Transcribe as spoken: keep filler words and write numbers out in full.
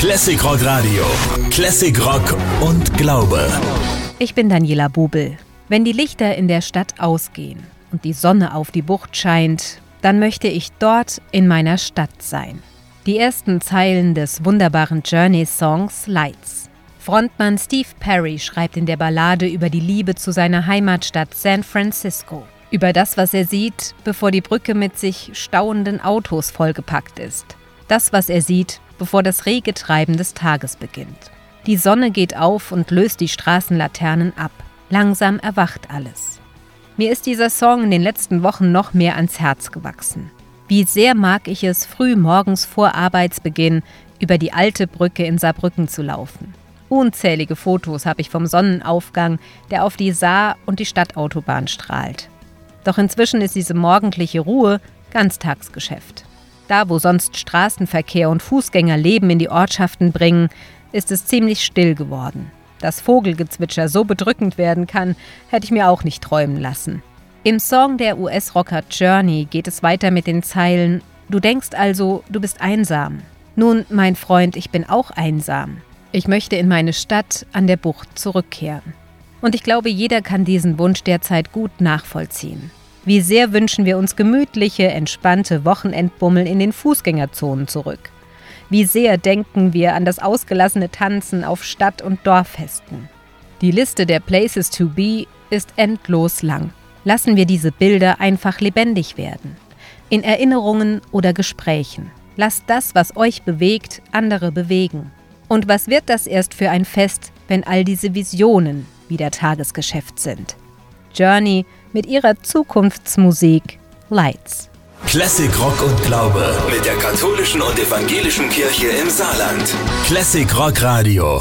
Classic Rock Radio. Classic Rock und Glaube. Ich bin Daniela Bubel. Wenn die Lichter in der Stadt ausgehen und die Sonne auf die Bucht scheint, dann möchte ich dort in meiner Stadt sein. Die ersten Zeilen des wunderbaren Journey-Songs Lights. Frontmann Steve Perry schreibt in der Ballade über die Liebe zu seiner Heimatstadt San Francisco. Über das, was er sieht, bevor die Brücke mit sich stauenden Autos vollgepackt ist. Das, was er sieht, bevor das rege Treiben des Tages beginnt. Die Sonne geht auf und löst die Straßenlaternen ab. Langsam erwacht alles. Mir ist dieser Song in den letzten Wochen noch mehr ans Herz gewachsen. Wie sehr mag ich es, früh morgens vor Arbeitsbeginn über die alte Brücke in Saarbrücken zu laufen. Unzählige Fotos habe ich vom Sonnenaufgang, der auf die Saar und die Stadtautobahn strahlt. Doch inzwischen ist diese morgendliche Ruhe Ganztagsgeschäft. Da, wo sonst Straßenverkehr und Fußgängerleben in die Ortschaften bringen, ist es ziemlich still geworden. Dass Vogelgezwitscher so bedrückend werden kann, hätte ich mir auch nicht träumen lassen. Im Song der U S-Rocker Journey geht es weiter mit den Zeilen: Du denkst also, du bist einsam. Nun, mein Freund, ich bin auch einsam. Ich möchte in meine Stadt an der Bucht zurückkehren. Und ich glaube, jeder kann diesen Wunsch derzeit gut nachvollziehen. Wie sehr wünschen wir uns gemütliche, entspannte Wochenendbummel in den Fußgängerzonen zurück. Wie sehr denken wir an das ausgelassene Tanzen auf Stadt- und Dorffesten. Die Liste der Places to be ist endlos lang. Lassen wir diese Bilder einfach lebendig werden. In Erinnerungen oder Gesprächen. Lasst das, was euch bewegt, andere bewegen. Und was wird das erst für ein Fest, wenn all diese Visionen wieder Tagesgeschäft sind? Journey mit ihrer Zukunftsmusik Lights. Classic Rock und Glaube mit der katholischen und evangelischen Kirche im Saarland. Classic Rock Radio.